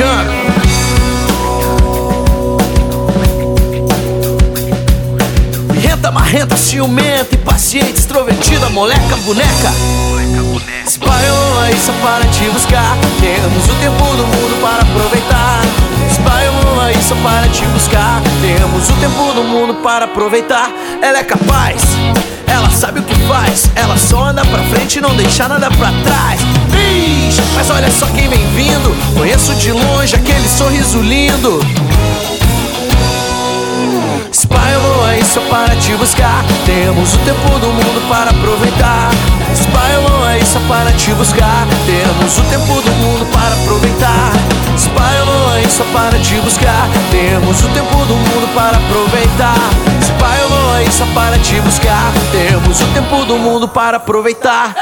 caprichando. Renta, marrenta, ciumenta, impaciente, extrovertida, moleca, boneca. Espalhou aí só para te buscar. Temos o tempo do mundo para aproveitar. Espalhou aí só para te buscar. Temos o tempo do mundo para aproveitar. Ela é capaz, ela sabe o que faz. Ela só anda pra frente e não deixa nada pra trás. Ixi, mas olha só quem vem vindo. Conheço de longe aquele sorriso lindo. Espalhou aí só para te buscar. Temos o tempo do mundo para aproveitar. Espalhou aí só para te buscar. Temos o tempo do mundo para aproveitar. Espalhou aí só para te buscar. Temos o tempo do mundo para aproveitar. Espalhou aí só para te buscar. Temos o tempo do mundo para aproveitar.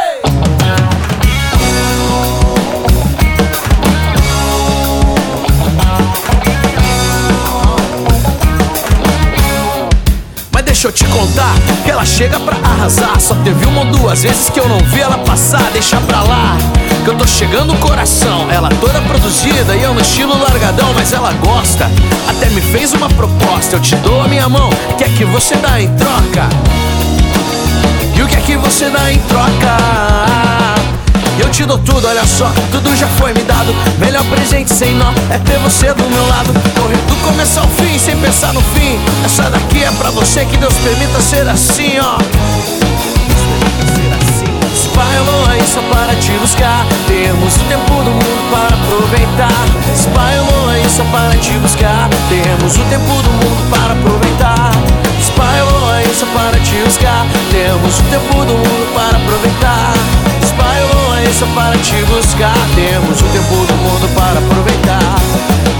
Deixa eu te contar que ela chega pra arrasar. Só teve uma ou duas vezes que eu não vi ela passar. Deixa pra lá, que eu tô chegando no coração. Ela toda produzida e eu no estilo largadão. Mas ela gosta, até me fez uma proposta. Eu te dou a minha mão, o que é que você dá em troca? E o que é que você dá em troca? Eu te dou tudo, olha só, tudo já foi me dado. Melhor presente sem nó é ter você do meu lado. Correr do começo ao fim, sem pensar no fim. Essa daqui é pra você, que Deus permita ser assim, ó. Espalhou aí só para te buscar. Temos o tempo do mundo para aproveitar. Espalhou aí só para te buscar. Temos o tempo do mundo para aproveitar. Espalhou aí só para te buscar. Temos o tempo do mundo para aproveitar. Espalhou aí só para te buscar. Temos o tempo do mundo para aproveitar.